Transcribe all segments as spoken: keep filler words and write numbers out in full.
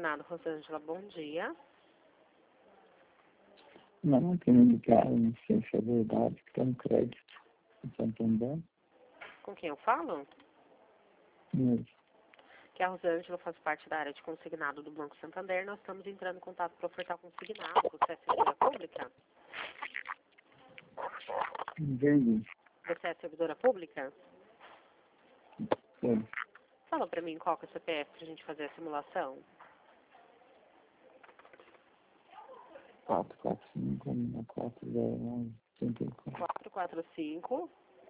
consignado, Rosângela, bom dia. Não, que me ligaram, não sei se é verdade, que tem um crédito em Santander. Com quem eu falo? Mesmo. Que a Rosângela faz parte da área de consignado do Banco Santander. Nós estamos entrando em contato para ofertar consignado. Você é servidora pública? Entendi. Você é servidora pública? Sim. Fala para mim qual que é o C P F para a gente fazer a simulação. quatro quatro cinco, quatro zero um, cinco quatro. quatro quatro cinco.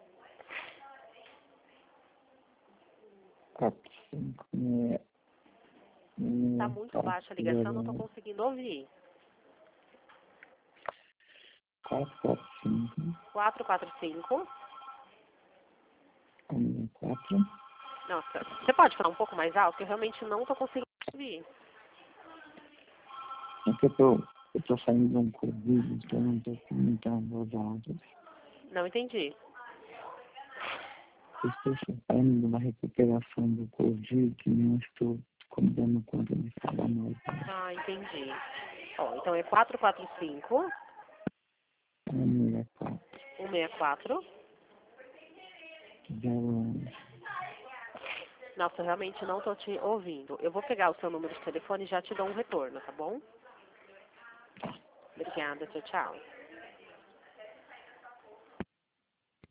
quatro cinco, seis. Está muito baixa a ligação, não estou conseguindo ouvir. quatro quatro cinco, quatro quatro cinco. um quatro. Nossa, você pode falar um pouco mais alto? Que eu realmente não estou conseguindo ouvir. É que eu tô, eu tô saindo de um Covid, então eu não tô comentando os áudios. Não entendi. Eu estou saindo de uma recuperação do Covid e não estou dando conta de falar mais. Ah, entendi. Ó, então é quatro quatro cinco. um seis quatro, um seis quatro. zero um. Nossa, eu realmente não estou te ouvindo. Eu vou pegar o seu número de telefone e já te dou um retorno, tá bom? Obrigada, tchau, tchau.